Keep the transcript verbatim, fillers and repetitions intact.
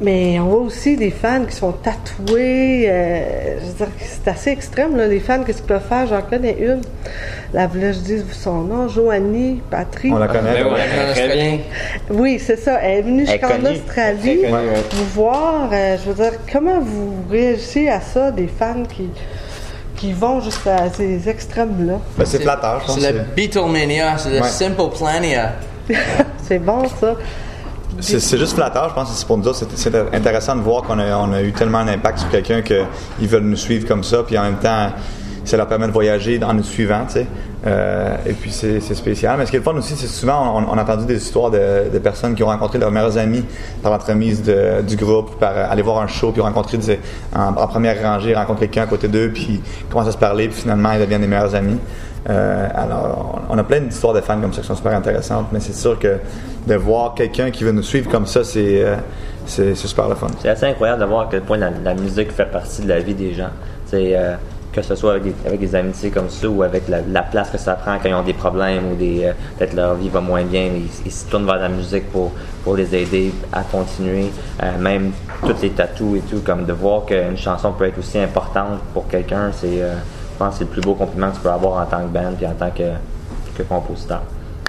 Mais on voit aussi des fans qui sont tatoués. Euh, je veux dire, c'est assez extrême, là, les fans, qu'est-ce qu'ils peuvent faire. J'en connais une. Là, là je dis son nom, Joanie Patry. On la connaît. Ouais, ouais, très bien. Oui, c'est ça. Elle est venue jusqu'en Australie ouais, ouais. vous voir. Euh, je veux dire, comment vous réagissez à ça, des fans qui, qui vont jusqu'à ces extrêmes-là? Ben, c'est flatteur, je pense. C'est la Beatlemania, c'est la Ouais. Simple Plania. C'est bon, ça. C'est, c'est juste flatteur, je pense que c'est pour nous autres, c'est, c'est intéressant de voir qu'on a, on a eu tellement un impact sur quelqu'un qu'ils veulent nous suivre comme ça, puis en même temps, ça leur permet de voyager en nous suivant, tu sais. Euh, et puis c'est, c'est spécial. Mais ce qui est le fun aussi, c'est souvent, on, on a entendu des histoires de, de personnes qui ont rencontré leurs meilleurs amis par l'entremise de, du groupe, par aller voir un show, puis rencontrer des, en, en première rangée, rencontrer quelqu'un à côté d'eux, puis commencer à se parler, puis finalement, ils deviennent des meilleurs amis. Euh, alors, on a plein d'histoires de fans comme ça qui sont super intéressantes, mais c'est sûr que de voir quelqu'un qui veut nous suivre comme ça, c'est, euh, c'est, c'est super le fun. C'est assez incroyable de voir à quel point la, la musique fait partie de la vie des gens. C'est, euh, que ce soit avec des, avec des amitiés comme ça ou avec la, la place que ça prend quand ils ont des problèmes ou des, euh, peut-être leur vie va moins bien, mais ils, ils se tournent vers la musique pour, pour les aider à continuer. Euh, même tous les tatous et tout, comme de voir qu'une chanson peut être aussi importante pour quelqu'un, c'est... Euh, je pense que c'est le plus beau compliment que tu peux avoir en tant que band et en tant que, que compositeur.